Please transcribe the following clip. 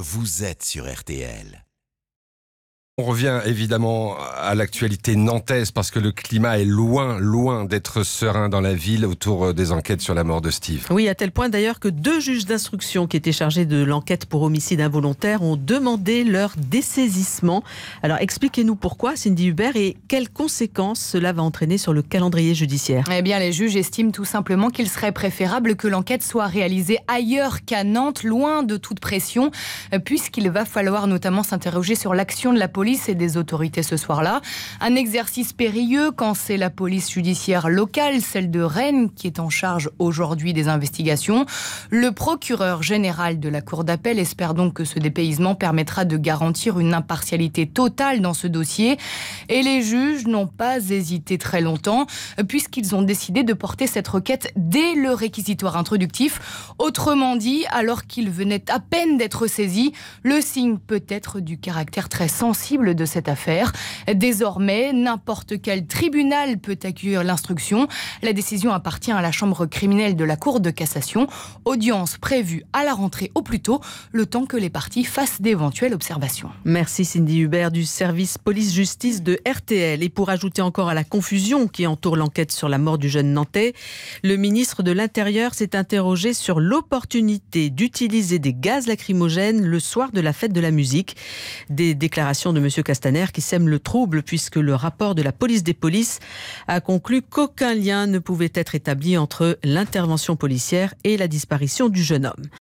vous êtes sur RTL. On revient évidemment à l'actualité nantaise parce que le climat est loin d'être serein dans la ville autour des enquêtes sur la mort de Steve. Oui, à tel point d'ailleurs que 2 juges d'instruction qui étaient chargés de l'enquête pour homicide involontaire ont demandé leur dessaisissement. Alors expliquez-nous pourquoi, Cindy Hubert, et quelles conséquences cela va entraîner sur le calendrier judiciaire. Eh bien, les juges estiment tout simplement qu'il serait préférable que l'enquête soit réalisée ailleurs qu'à Nantes, loin de toute pression, puisqu'il va falloir notamment s'interroger sur l'action de la police et des autorités ce soir-là. Un exercice périlleux quand c'est la police judiciaire locale, celle de Rennes, qui est en charge aujourd'hui des investigations. Le procureur général de la Cour d'appel espère donc que ce dépaysement permettra de garantir une impartialité totale dans ce dossier. Et les juges n'ont pas hésité très longtemps, puisqu'ils ont décidé de porter cette requête dès le réquisitoire introductif. Autrement dit, alors qu'il venait à peine d'être saisi, le signe peut être du caractère très sensible de cette affaire. Désormais, n'importe quel tribunal peut accueillir l'instruction. La décision appartient à la chambre criminelle de la Cour de cassation. Audience prévue à la rentrée au plus tôt, le temps que les parties fassent d'éventuelles observations. Merci Cindy Hubert du service police-justice de RTL. Et pour ajouter encore à la confusion qui entoure l'enquête sur la mort du jeune Nantais, le ministre de l'Intérieur s'est interrogé sur l'opportunité d'utiliser des gaz lacrymogènes le soir de la fête de la musique. Des déclarations de M. Castaner qui sème le trouble puisque le rapport de la police des polices a conclu qu'aucun lien ne pouvait être établi entre l'intervention policière et la disparition du jeune homme.